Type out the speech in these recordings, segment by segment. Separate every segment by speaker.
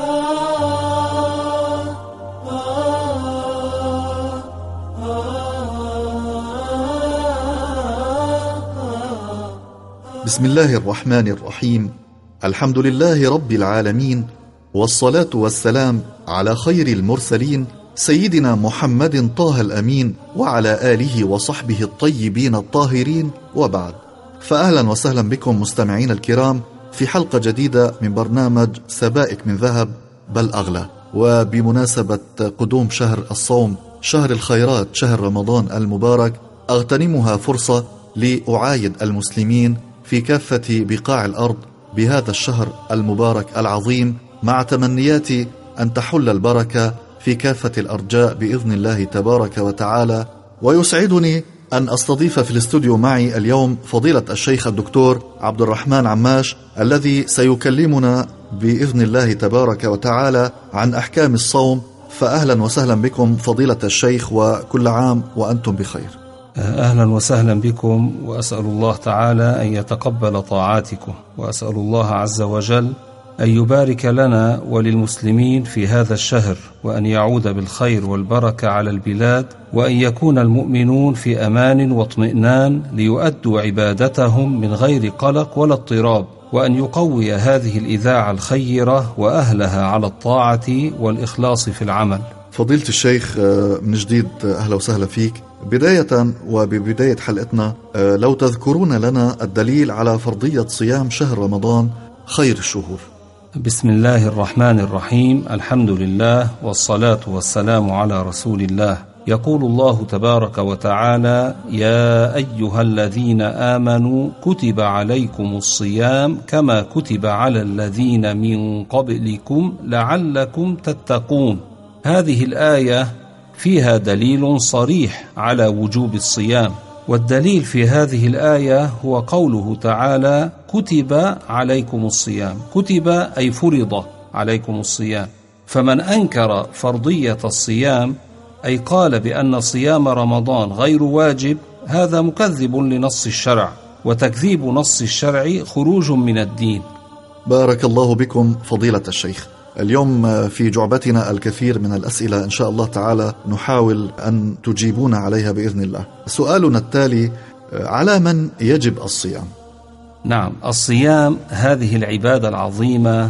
Speaker 1: بسم الله الرحمن الرحيم. الحمد لله رب العالمين، والصلاة والسلام على خير المرسلين سيدنا محمد طه الأمين وعلى آله وصحبه الطيبين الطاهرين، وبعد. فأهلا وسهلا بكم مستمعين الكرام في حلقة جديدة من برنامج سبائك من ذهب بل أغلى، وبمناسبة قدوم شهر الصوم، شهر الخيرات، شهر رمضان المبارك، أغتنمها فرصة لأعايد المسلمين في كافة بقاع الأرض بهذا الشهر المبارك العظيم، مع تمنياتي أن تحل البركة في كافة الأرجاء بإذن الله تبارك وتعالى. ويسعدني أن أستضيف في الاستوديو معي اليوم فضيلة الشيخ الدكتور عبد الرحمن عماش، الذي سيكلمنا بإذن الله تبارك وتعالى عن أحكام الصوم. فأهلا وسهلا بكم فضيلة الشيخ، وكل عام وأنتم بخير.
Speaker 2: أهلا وسهلا بكم، وأسأل الله تعالى أن يتقبل طاعاتكم، وأسأل الله عز وجل أن يبارك لنا وللمسلمين في هذا الشهر، وأن يعود بالخير والبركة على البلاد، وأن يكون المؤمنون في أمان واطمئنان ليؤدوا عبادتهم من غير قلق ولا اضطراب، وأن يقوي هذه الإذاعة الخيرة وأهلها على الطاعة والإخلاص في العمل.
Speaker 1: فضيلة الشيخ، من جديد أهلا وسهلا فيك. بداية وببداية حلقتنا، لو تذكرون لنا الدليل على فرضية صيام شهر رمضان خير الشهور.
Speaker 2: بسم الله الرحمن الرحيم، الحمد لله والصلاة والسلام على رسول الله. يقول الله تبارك وتعالى: يا أيها الذين آمنوا كتب عليكم الصيام كما كتب على الذين من قبلكم لعلكم تتقون. هذه الآية فيها دليل صريح على وجوب الصيام، والدليل في هذه الآية هو قوله تعالى: كتب عليكم الصيام. كتب أي فرض عليكم الصيام. فمن أنكر فرضية الصيام، أي قال بأن صيام رمضان غير واجب، هذا مكذب لنص الشرع، وتكذيب نص الشرع خروج من الدين.
Speaker 1: بارك الله بكم فضيلة الشيخ. اليوم في جعبتنا الكثير من الأسئلة، إن شاء الله تعالى نحاول أن تجيبون عليها بإذن الله. سؤالنا التالي: على من يجب الصيام؟
Speaker 2: نعم، الصيام هذه العبادة العظيمة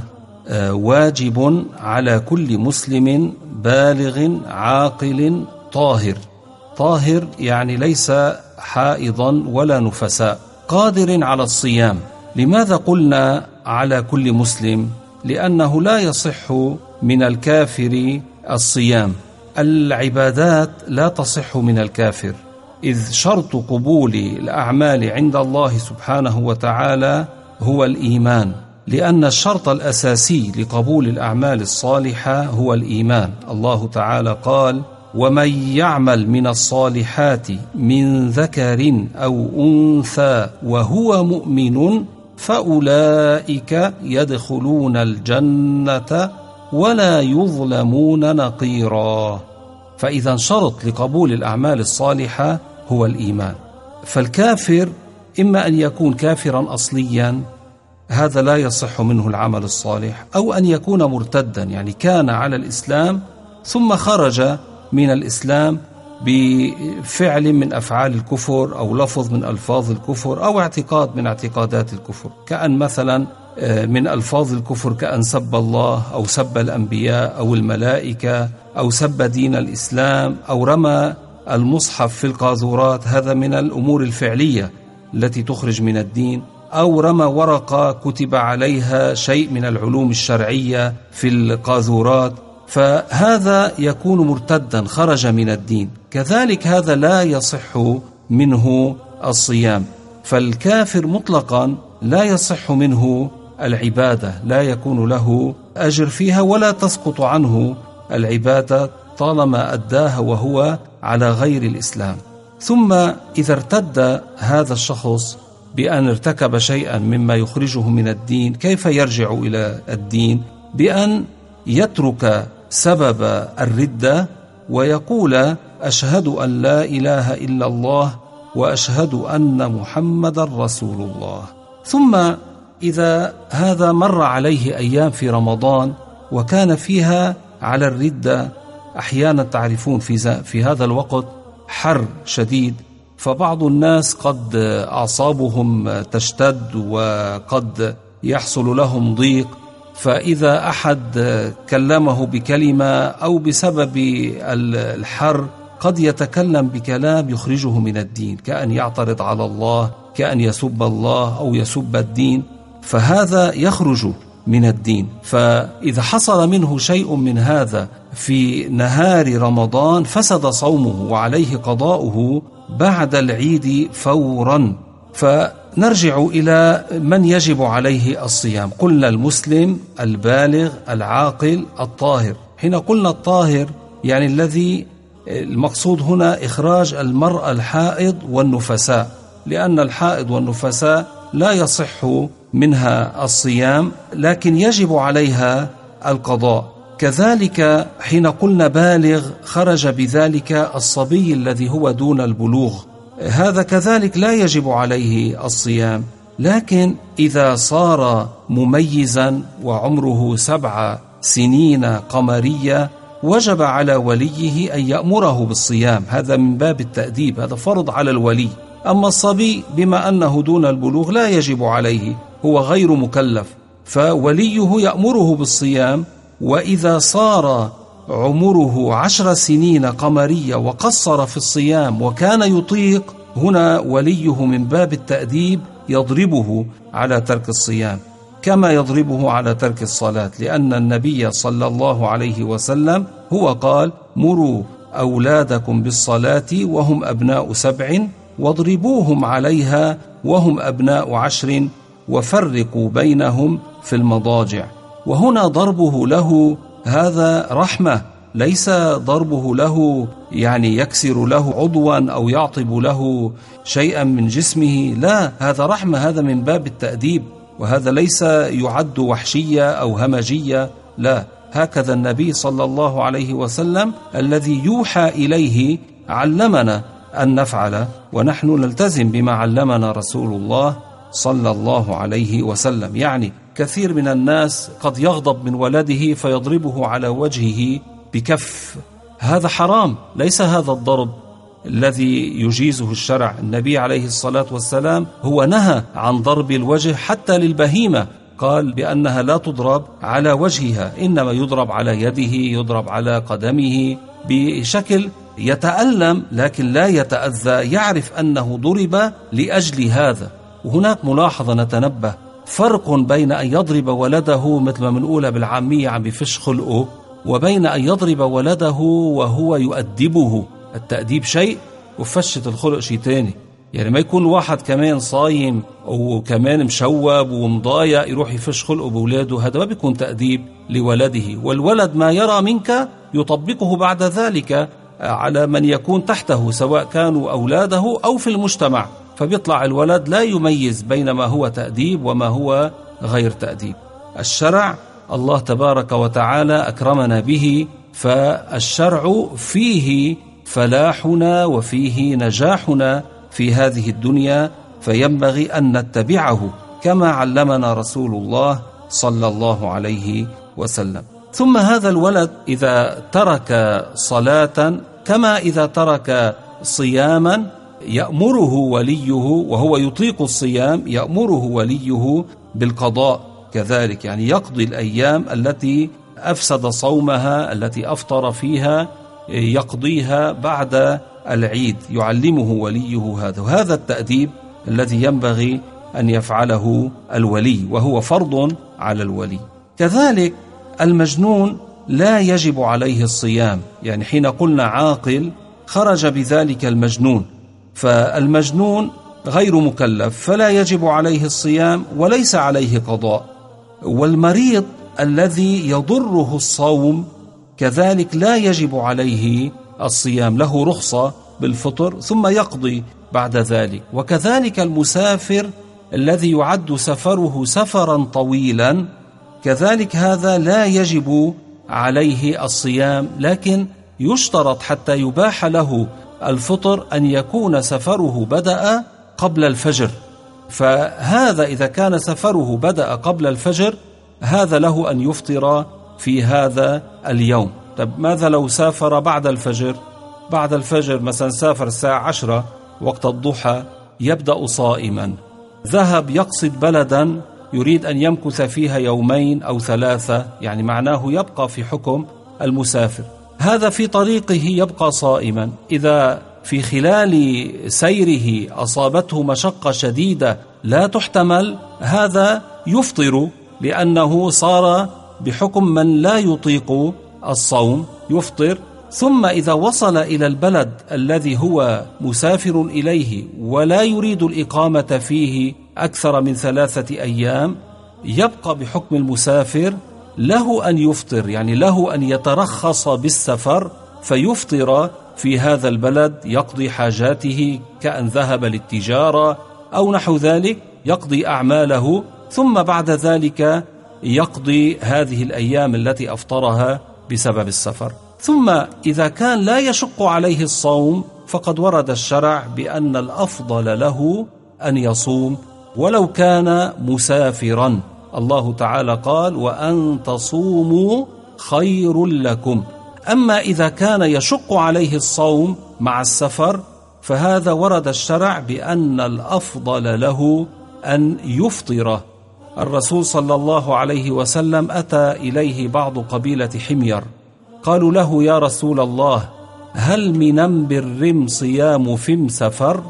Speaker 2: واجب على كل مسلم بالغ عاقل طاهر. طاهر يعني ليس حائضا ولا نفساء، قادر على الصيام. لماذا قلنا على كل مسلم؟ لأنه لا يصح من الكافر الصيام. العبادات لا تصح من الكافر، إذ شرط قبول الأعمال عند الله سبحانه وتعالى هو الإيمان، لأن الشرط الأساسي لقبول الأعمال الصالحة هو الإيمان. الله تعالى قال: ومن يعمل من الصالحات من ذكر أو أنثى وهو مؤمن فأولئك يدخلون الجنة ولا يظلمون نقيرا. فإذا شرط لقبول الأعمال الصالحة هو الإيمان. فالكافر إما أن يكون كافرا أصليا، هذا لا يصح منه العمل الصالح، أو أن يكون مرتدا، يعني كان على الإسلام ثم خرج من الإسلام بفعل من أفعال الكفر، أو لفظ من ألفاظ الكفر، أو اعتقاد من اعتقادات الكفر، كأن مثلا من ألفاظ الكفر كأن سب الله أو سب الأنبياء أو الملائكة أو سب دين الإسلام أو رمى المصحف في القاذورات، هذا من الأمور الفعلية التي تخرج من الدين، أو رمى ورقة كتب عليها شيء من العلوم الشرعية في القاذورات، فهذا يكون مرتدا، خرج من الدين. كذلك هذا لا يصح منه الصيام. فالكافر مطلقا لا يصح منه العبادة، لا يكون له أجر فيها ولا تسقط عنه العبادة طالما أداها وهو على غير الإسلام. ثم إذا ارتد هذا الشخص بأن ارتكب شيئا مما يخرجه من الدين، كيف يرجع إلى الدين؟ بأن يترك سبب الردة ويقول: أشهد أن لا إله إلا الله وأشهد أن محمد رسول الله. ثم إذا هذا مر عليه أيام في رمضان وكان فيها على الردة. أحيانا تعرفون في هذا الوقت حر شديد، فبعض الناس قد أعصابهم تشتد وقد يحصل لهم ضيق، فإذا أحد كلمه بكلمة أو بسبب الحر قد يتكلم بكلام يخرجه من الدين، كأن يعترض على الله، كأن يسب الله أو يسب الدين، فهذا يخرج من الدين. فإذا حصل منه شيء من هذا في نهار رمضان فسد صومه وعليه قضاؤه بعد العيد فورا. فنرجع إلى من يجب عليه الصيام. قلنا المسلم البالغ العاقل الطاهر. حين قلنا الطاهر يعني الذي المقصود هنا إخراج المرأة الحائض والنفساء، لأن الحائض والنفساء لا يصح منها الصيام لكن يجب عليها القضاء. كذلك حين قلنا بالغ خرج بذلك الصبي الذي هو دون البلوغ، هذا كذلك لا يجب عليه الصيام، لكن إذا صار مميزا وعمره 7 سنين قمرية وجب على وليه أن يأمره بالصيام، هذا من باب التأديب، هذا فرض على الولي. أما الصبي بما أنه دون البلوغ لا يجب عليه، هو غير مكلف، فوليه يأمره بالصيام. وإذا صار عمره 10 سنين قمرية وقصر في الصيام وكان يطيق، هنا وليه من باب التأديب يضربه على ترك الصيام كما يضربه على ترك الصلاة، لأن النبي صلى الله عليه وسلم هو قال: مروا أولادكم بالصلاة وهم أبناء 7 واضربوهم عليها وهم أبناء 10 وفرقوا بينهم في المضاجع. وهنا ضربه له هذا رحمة، ليس ضربه له يعني يكسر له عضوا أو يعطب له شيئا من جسمه، لا، هذا رحمة، هذا من باب التأديب، وهذا ليس يعد وحشية أو همجية، لا، هكذا النبي صلى الله عليه وسلم الذي يوحى إليه علمنا أن نفعل، ونحن نلتزم بما علمنا رسول الله صلى الله عليه وسلم. يعني كثير من الناس قد يغضب من ولده فيضربه على وجهه بكف، هذا حرام، ليس هذا الضرب الذي يجيزه الشرع. النبي عليه الصلاة والسلام هو نهى عن ضرب الوجه حتى للبهيمة، قال بأنها لا تضرب على وجهها، إنما يضرب على يده، يضرب على قدمه بشكل يتألم لكن لا يتأذى، يعرف أنه ضرب لأجل هذا. وهناك ملاحظة نتنبه، فرق بين أن يضرب ولده مثل ما بنقولها بالعامية عم بفش خلقه، وبين أن يضرب ولده وهو يؤدبه. التأديب شيء وفشة الخلق شيء تاني. يعني ما يكون واحد كمان صايم وكمان مشوب ومضايق يروح يفش خلقه بولاده، هذا ما بيكون تأديب لولده. والولد ما يرى منك يطبقه بعد ذلك على من يكون تحته، سواء كانوا أولاده أو في المجتمع، فبيطلع الولد لا يميز بين ما هو تأديب وما هو غير تأديب. الشرع الله تبارك وتعالى أكرمنا به، فالشرع فيه فلاحنا وفيه نجاحنا في هذه الدنيا، فينبغي أن نتبعه كما علمنا رسول الله صلى الله عليه وسلم. ثم هذا الولد إذا ترك صلاة كما إذا ترك صياما يأمره وليه، وهو يطيق الصيام يأمره وليه بالقضاء كذلك، يعني يقضي الأيام التي أفسد صومها التي أفطر فيها، يقضيها بعد العيد، يعلمه وليه هذا. وهذا التأديب الذي ينبغي أن يفعله الولي، وهو فرض على الولي. كذلك المجنون لا يجب عليه الصيام، يعني حين قلنا عاقل خرج بذلك المجنون، فالمجنون غير مكلف فلا يجب عليه الصيام وليس عليه قضاء. والمريض الذي يضره الصوم كذلك لا يجب عليه الصيام، له رخصة بالفطر ثم يقضي بعد ذلك. وكذلك المسافر الذي يعد سفره سفرا طويلا كذلك هذا لا يجب عليه الصيام، لكن يشترط حتى يباح له الفطر أن يكون سفره بدأ قبل الفجر، فهذا إذا كان سفره بدأ قبل الفجر هذا له أن يفطر في هذا اليوم. طب ماذا لو سافر بعد الفجر؟ بعد الفجر مثلا سافر الساعة 10 وقت الضحى، يبدأ صائما. ذهب يقصد بلدا يريد أن يمكث فيها يومين أو 3، يعني معناه يبقى في حكم المسافر. هذا في طريقه يبقى صائما. إذا في خلال سيره أصابته مشقة شديدة لا تحتمل، هذا يفطر، لأنه صار بحكم من لا يطيق الصوم، يفطر. ثم إذا وصل إلى البلد الذي هو مسافر إليه ولا يريد الإقامة فيه أكثر من 3 أيام، يبقى بحكم المسافر، له أن يفطر، يعني له أن يترخص بالسفر فيفطر في هذا البلد، يقضي حاجاته كأن ذهب للتجارة أو نحو ذلك، يقضي أعماله، ثم بعد ذلك يقضي هذه الأيام التي أفطرها بسبب السفر. ثم إذا كان لا يشق عليه الصوم، فقد ورد الشرع بأن الأفضل له أن يصوم ولو كان مسافرا. الله تعالى قال: وأن تصوموا خير لكم. أما إذا كان يشق عليه الصوم مع السفر، فهذا ورد الشرع بأن الأفضل له أن يفطر. الرسول صلى الله عليه وسلم أتى إليه بعض قبيلة حمير، قالوا له: يا رسول الله، هل من بر صيام فم سفر؟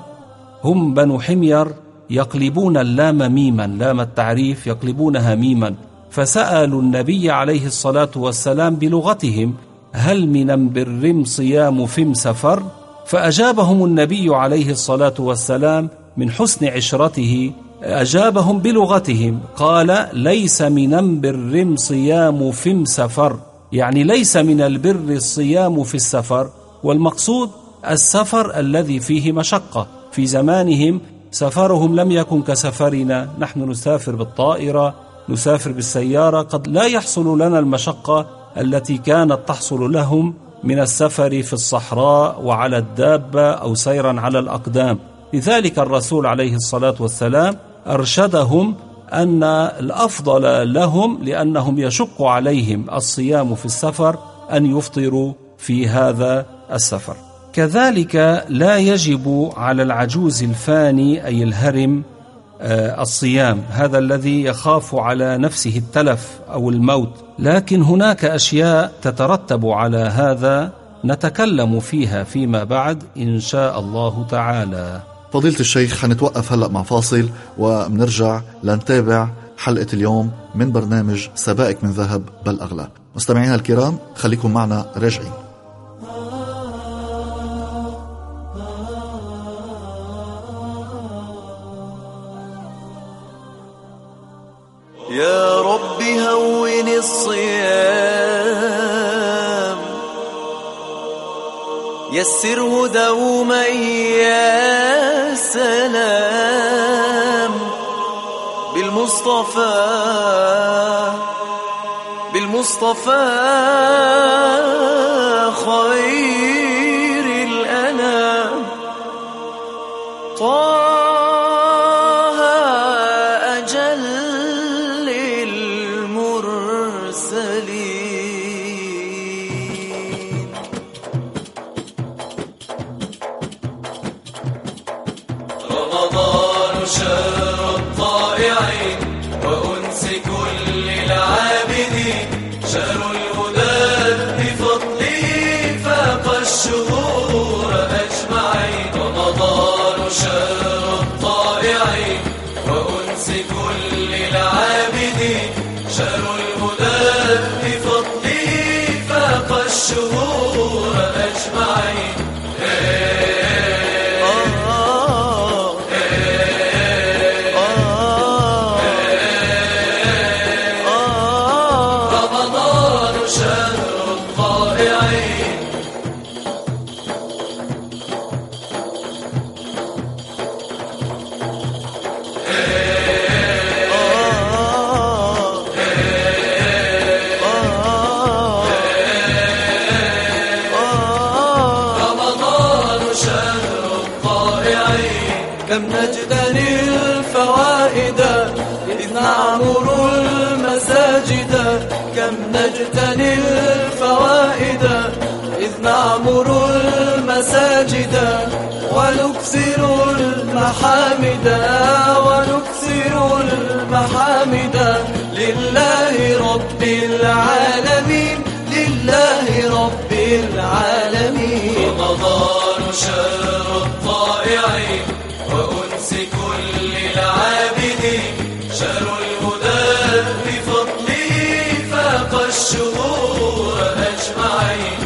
Speaker 2: هم بنو حمير يقلبون اللام ميما، لام التعريف يقلبونها ميما، فسألوا النبي عليه الصلاة والسلام بلغتهم: هل من بر صيام فم سفر؟ فأجابهم النبي عليه الصلاة والسلام من حسن عشرته، أجابهم بلغتهم، قال: ليس من بر صيام فم سفر، يعني ليس من البر الصيام في السفر. والمقصود السفر الذي فيه مشقة. في زمانهم سفرهم لم يكن كسفرنا، نحن نسافر بالطائرة، نسافر بالسيارة، قد لا يحصل لنا المشقة التي كانت تحصل لهم من السفر في الصحراء وعلى الدابة أو سيرا على الأقدام. لذلك الرسول عليه الصلاة والسلام أرشدهم أن الأفضل لهم، لأنهم يشق عليهم الصيام في السفر، أن يفطروا في هذا السفر. كذلك لا يجب على العجوز الفاني أي الهرم الصيام، هذا الذي يخاف على نفسه التلف أو الموت. لكن هناك أشياء تترتب على هذا نتكلم فيها فيما بعد إن شاء الله تعالى.
Speaker 1: فضيلة الشيخ، حنتوقف هلأ مع فاصل وبنرجع لنتابع حلقة اليوم من برنامج سبائك من ذهب بل أغلى. مستمعينا الكرام، خليكم معنا راجعين.
Speaker 3: يا رب هون الصيام، يسره دوما يا سلام، بالمصطفى خير الأنام، طه أجل المرسلين. رمضان شهر الطائعين وأنس كل العابدين، شهر الهدى بفضله فاق الشهور أجمعين. رمضان شهر الطائعين وأنس كل العابدين، شهر الهدى بفضله فاق الشهور أجمعين. كم نجتني الفوائد إذ نعمر المساجد، كم نجتني الفوائد إذ نعمر المساجد ونكثر المحامد لله رب العالمين، لله رب العالمين. رمضان شهر الطائعين وأنس كل العابدين، شهر الهدى بفضله فاق الشهور أجمعين.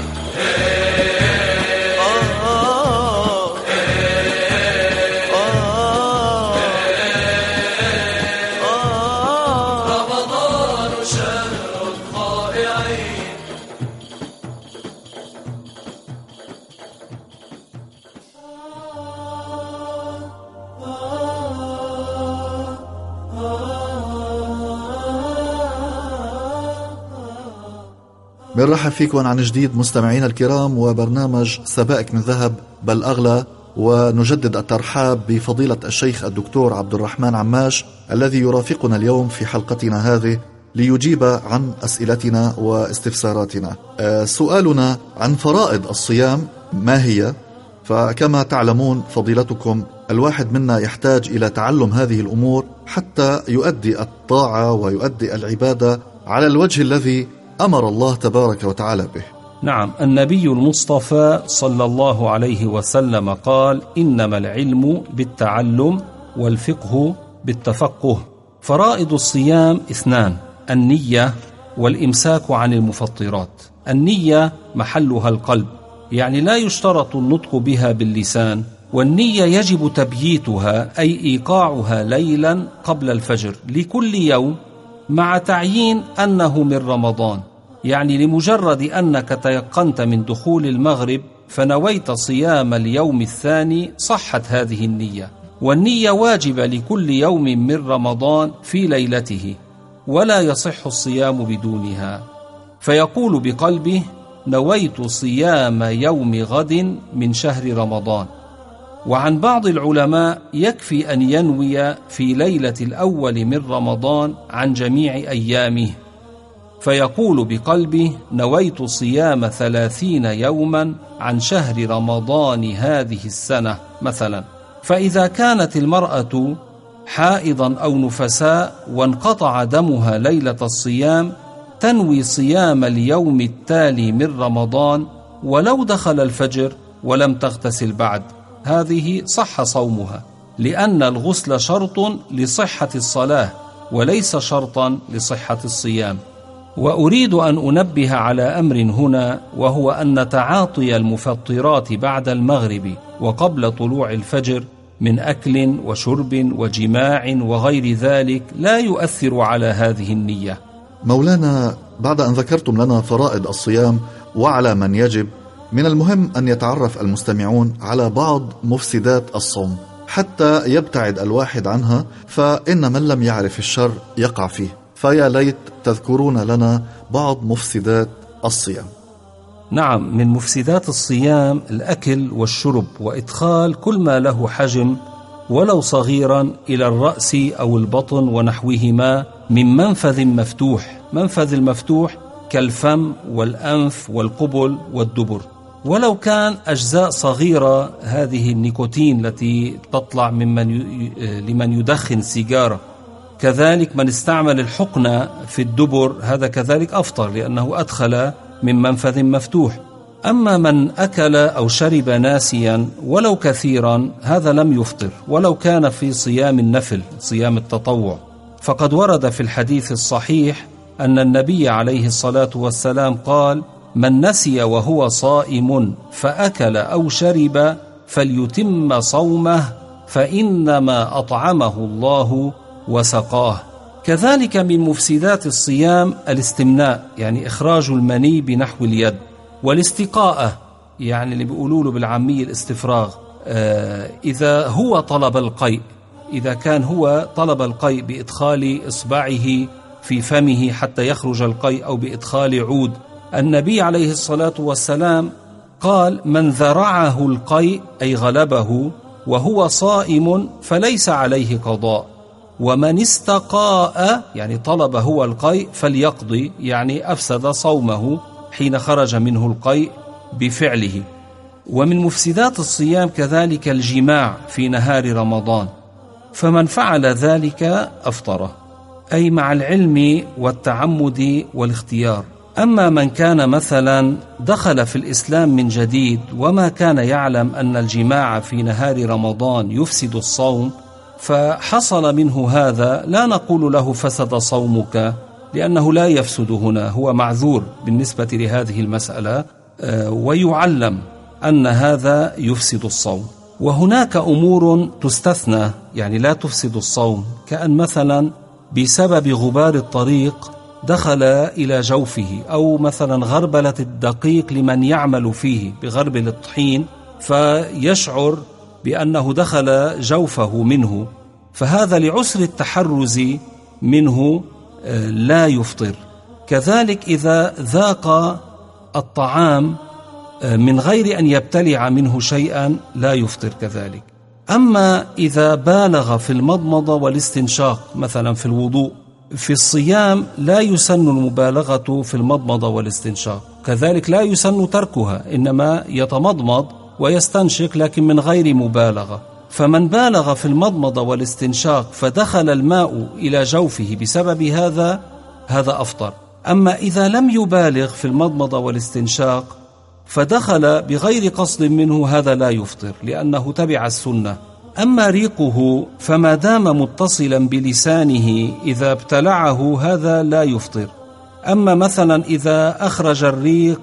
Speaker 1: بنرحب فيكم عن جديد مستمعينا الكرام وبرنامج سبائك من ذهب بل أغلى، ونجدد الترحاب بفضيلة الشيخ الدكتور عبد الرحمن عماش الذي يرافقنا اليوم في حلقتنا هذه ليجيب عن أسئلتنا واستفساراتنا. سؤالنا عن فرائض الصيام ما هي؟ فكما تعلمون فضيلتكم الواحد منا يحتاج إلى تعلم هذه الأمور حتى يؤدي الطاعة ويؤدي العبادة على الوجه الذي أمر الله تبارك وتعالى به.
Speaker 2: نعم، النبي المصطفى صلى الله عليه وسلم قال: إنما العلم بالتعلم والفقه بالتفقه. فرائض الصيام 2: النية والإمساك عن المفطرات. النية محلها القلب، يعني لا يشترط النطق بها باللسان، والنية يجب تبييتها أي إيقاعها ليلا قبل الفجر لكل يوم، مع تعيين أنه من رمضان، يعني لمجرد أنك تيقنت من دخول المغرب فنويت صيام اليوم الثاني صحت هذه النية. والنية واجبة لكل يوم من رمضان في ليلته، ولا يصح الصيام بدونها، فيقول بقلبه: نويت صيام يوم غد من شهر رمضان. وعن بعض العلماء يكفي أن ينوي في ليلة الأول من رمضان عن جميع أيامه، فيقول بقلبه: نويت صيام 30 يوما عن شهر رمضان هذه السنة مثلا. فإذا كانت المرأة حائضا أو نفساء وانقطع دمها ليلة الصيام تنوي صيام اليوم التالي من رمضان ولو دخل الفجر ولم تغتسل بعد، هذه صح صومها، لأن الغسل شرط لصحة الصلاة وليس شرطا لصحة الصيام. وأريد أن أنبه على أمر هنا، وهو أن تعاطي المفطرات بعد المغرب وقبل طلوع الفجر من أكل وشرب وجماع وغير ذلك لا يؤثر على هذه النية.
Speaker 1: مولانا، بعد أن ذكرتم لنا فرائض الصيام وعلى من يجب، من المهم أن يتعرف المستمعون على بعض مفسدات الصوم حتى يبتعد الواحد عنها، فإن من لم يعرف الشر يقع فيه. فيا ليت تذكرون لنا بعض مفسدات الصيام.
Speaker 2: نعم، من مفسدات الصيام الأكل والشرب وإدخال كل ما له حجم ولو صغيرا إلى الرأس أو البطن ونحوهما من منفذ مفتوح. منفذ المفتوح كالفم والأنف والقبل والدبر، ولو كان أجزاء صغيرة، هذه النيكوتين التي تطلع لمن يدخن سيجارة. كذلك من استعمل الحقنة في الدبر، هذا كذلك أفطر لأنه أدخل من منفذ مفتوح. أما من أكل أو شرب ناسيا ولو كثيرا، هذا لم يفطر ولو كان في صيام النفل، صيام التطوع. فقد ورد في الحديث الصحيح أن النبي عليه الصلاة والسلام قال: من نسي وهو صائم فأكل أو شرب فليتم صومه فإنما أطعمه الله وسقاه. كذلك من مفسدات الصيام الاستمناء، يعني إخراج المني بنحو اليد، والاستقاءة، يعني اللي بيقولوا له بالعامية الاستفراغ. إذا هو طلب القيء، إذا كان هو طلب القيء بإدخال إصبعه في فمه حتى يخرج القيء أو بإدخال عود، النبي عليه الصلاة والسلام قال: من ذرعه القيء أي غلبه وهو صائم فليس عليه قضاء، ومن استقاء يعني طلب هو القيء فليقضي، يعني أفسد صومه حين خرج منه القيء بفعله. ومن مفسدات الصيام كذلك الجماع في نهار رمضان، فمن فعل ذلك أفطره، أي مع العلم والتعمد والاختيار. أما من كان مثلا دخل في الإسلام من جديد وما كان يعلم أن الجماع في نهار رمضان يفسد الصوم فحصل منه هذا، لا نقول له فسد صومك، لأنه لا يفسد هنا، هو معذور بالنسبة لهذه المسألة، ويعلم أن هذا يفسد الصوم. وهناك أمور تستثنى يعني لا تفسد الصوم، كأن مثلا بسبب غبار الطريق دخل إلى جوفه، أو مثلا غربلة الدقيق لمن يعمل فيه بغربل الطحين فيشعر بأنه دخل جوفه منه، فهذا لعسر التحرز منه لا يفطر. كذلك إذا ذاق الطعام من غير أن يبتلع منه شيئا لا يفطر كذلك. أما إذا بالغ في المضمضة والاستنشاق مثلا في الوضوء، في الصيام لا يسن المبالغة في المضمضة والاستنشاق، كذلك لا يسن تركها، إنما يتمضمض ويستنشق لكن من غير مبالغة. فمن بالغ في المضمضة والاستنشاق فدخل الماء إلى جوفه بسبب هذا أفطر. أما إذا لم يبالغ في المضمضة والاستنشاق فدخل بغير قصد منه هذا لا يفطر، لأنه تبع السنة. أما ريقه فما دام متصلا بلسانه إذا ابتلعه هذا لا يفطر. أما مثلا إذا أخرج الريق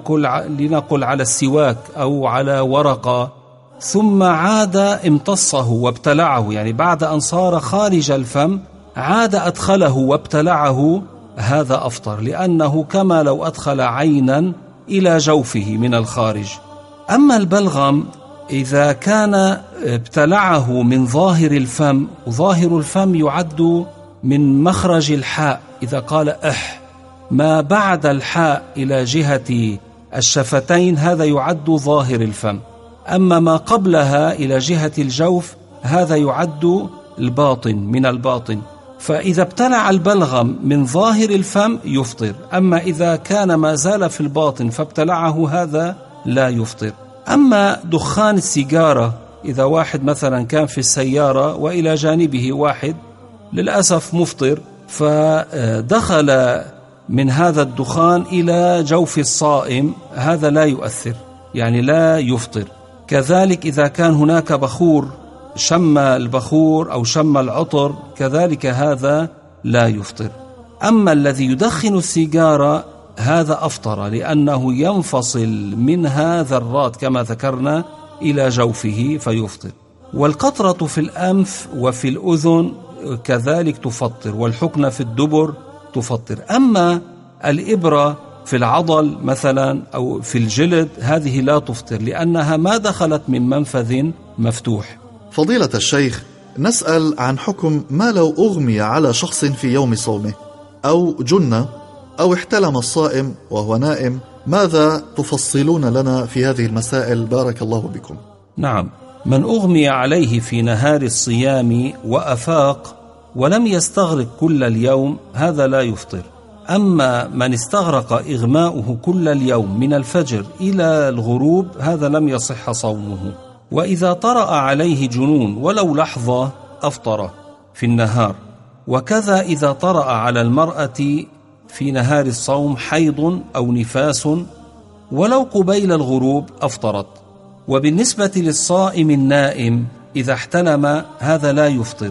Speaker 2: لنقل على السواك أو على ورقة ثم عاد امتصه وابتلعه، يعني بعد أن صار خارج الفم عاد أدخله وابتلعه، هذا أفطر، لأنه كما لو أدخل عينا إلى جوفه من الخارج. أما البلغم إذا كان ابتلعه من ظاهر الفم، وظاهر الفم يعد من مخرج الحاء، إذا قال ما بعد الحاء إلى جهة الشفتين هذا يعد ظاهر الفم، أما ما قبلها إلى جهة الجوف هذا يعد الباطن من الباطن. فإذا ابتلع البلغم من ظاهر الفم يفطر، أما إذا كان ما زال في الباطن فابتلعه هذا لا يفطر. أما دخان السيجارة، إذا واحد مثلا كان في السيارة وإلى جانبه واحد للأسف مفطر فدخل من هذا الدخان إلى جوف الصائم، هذا لا يؤثر، يعني لا يفطر. كذلك إذا كان هناك بخور، شم البخور أو شم العطر، كذلك هذا لا يفطر. أما الذي يدخن السيجارة هذا أفطر، لأنه ينفصل منها ذرات كما ذكرنا إلى جوفه فيفطر. والقطرة في الأنف وفي الأذن كذلك تفطر، والحقنة في الدبر تفطر. أما الإبرة في العضل مثلا أو في الجلد هذه لا تفطر، لأنها ما دخلت من منفذ مفتوح.
Speaker 1: فضيلة الشيخ، نسأل عن حكم ما لو أغمي على شخص في يوم صومه، أو جن، أو احتلم الصائم وهو نائم، ماذا تفصلون لنا في هذه المسائل بارك الله بكم؟
Speaker 2: نعم، من أغمي عليه في نهار الصيام وأفاق ولم يستغرق كل اليوم هذا لا يفطر. أما من استغرق إغماؤه كل اليوم من الفجر إلى الغروب هذا لم يصح صومه. وإذا طرأ عليه جنون ولو لحظة أفطر في النهار. وكذا إذا طرأ على المرأة في نهار الصوم حيض أو نفاس ولو قبيل الغروب أفطرت. وبالنسبة للصائم النائم إذا احتلم هذا لا يفطر،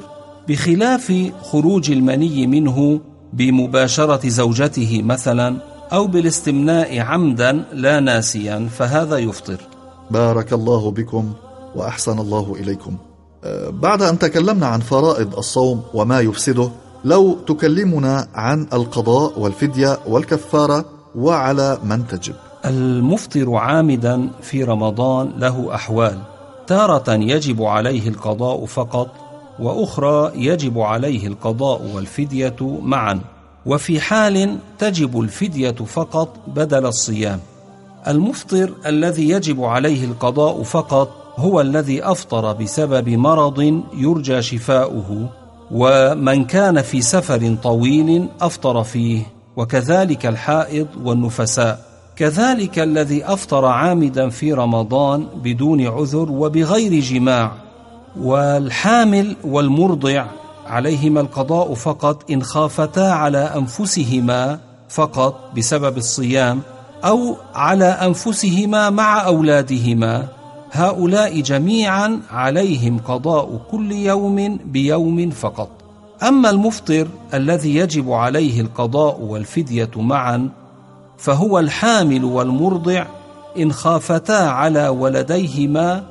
Speaker 2: بخلاف خروج المني منه بمباشرة زوجته مثلا أو بالاستمناء عمدا لا ناسيا فهذا يفطر.
Speaker 1: بارك الله بكم وأحسن الله إليكم. بعد أن تكلمنا عن فرائض الصوم وما يفسده، لو تكلمنا عن القضاء والفدية والكفارة وعلى من تجب.
Speaker 2: المفطر عامدا في رمضان له أحوال، تارة يجب عليه القضاء فقط، وأخرى يجب عليه القضاء والفدية معا، وفي حال تجب الفدية فقط بدل الصيام. المفطر الذي يجب عليه القضاء فقط هو الذي أفطر بسبب مرض يرجى شفاؤه ومن كان في سفر طويل أفطر فيه، وكذلك الحائض والنفساء، كذلك الذي أفطر عامدا في رمضان بدون عذر وبغير جماع، والحامل والمرضع عليهما القضاء فقط إن خافتا على أنفسهما فقط بسبب الصيام، أو على أنفسهما مع أولادهما، هؤلاء جميعا عليهم قضاء كل يوم بيوم فقط. أما المفطر الذي يجب عليه القضاء والفدية معا فهو الحامل والمرضع إن خافتا على ولديهما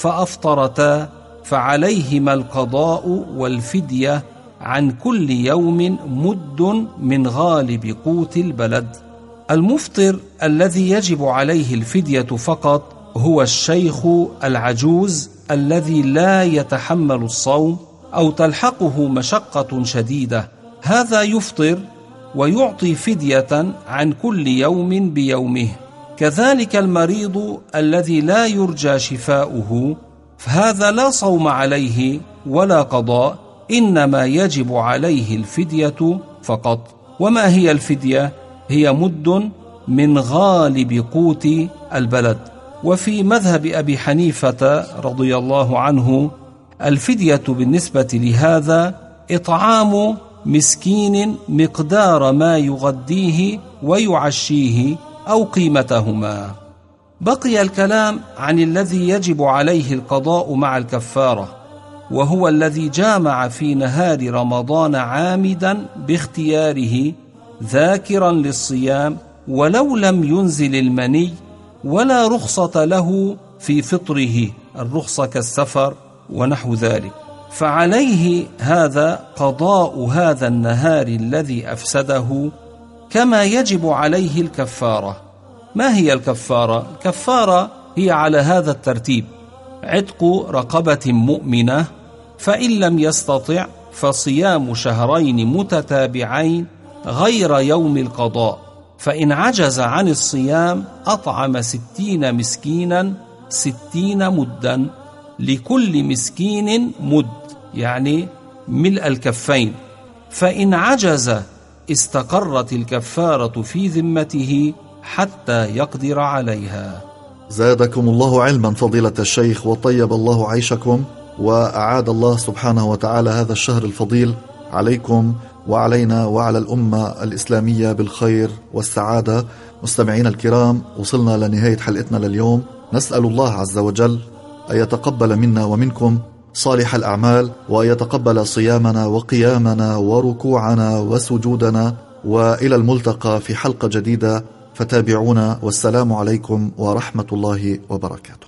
Speaker 2: فأفطرتا، فعليهما القضاء والفدية عن كل يوم مد من غالب قوت البلد. المفطر الذي يجب عليه الفدية فقط هو الشيخ العجوز الذي لا يتحمل الصوم أو تلحقه مشقة شديدة، هذا يفطر ويعطي فدية عن كل يوم بيومه. كذلك المريض الذي لا يرجى شفاؤه، فهذا لا صوم عليه ولا قضاء، إنما يجب عليه الفدية فقط. وما هي الفدية؟ هي مد من غالب قوت البلد. وفي مذهب أبي حنيفة رضي الله عنه الفدية بالنسبة لهذا إطعام مسكين مقدار ما يغديه ويعشيه أو قيمتهما. بقي الكلام عن الذي يجب عليه القضاء مع الكفارة، وهو الذي جامع في نهار رمضان عامدا باختياره ذاكرا للصيام ولو لم ينزل المني، ولا رخصة له في فطره، الرخصة كالسفر ونحو ذلك، فعليه هذا قضاء هذا النهار الذي أفسده، كما يجب عليه الكفارة. ما هي الكفارة؟ الكفارة هي على هذا الترتيب: عتق رقبة مؤمنة، فإن لم يستطع فصيام شهرين متتابعين غير يوم القضاء، فإن عجز عن الصيام أطعم 60 مسكينا 60 مدا، لكل مسكين مد يعني ملء الكفين، فإن عجز استقرت الكفارة في ذمته حتى يقدر عليها.
Speaker 1: زادكم الله علما فضيلة الشيخ، وطيب الله عيشكم، وأعاد الله سبحانه وتعالى هذا الشهر الفضيل عليكم وعلينا وعلى الأمة الإسلامية بالخير والسعادة. مستمعين الكرام، وصلنا لنهاية حلقتنا لليوم. نسأل الله عز وجل أن يتقبل منا ومنكم صالح الأعمال، وأن يتقبل صيامنا وقيامنا وركوعنا وسجودنا، وإلى الملتقى في حلقة جديدة، فتابعونا، والسلام عليكم ورحمة الله وبركاته.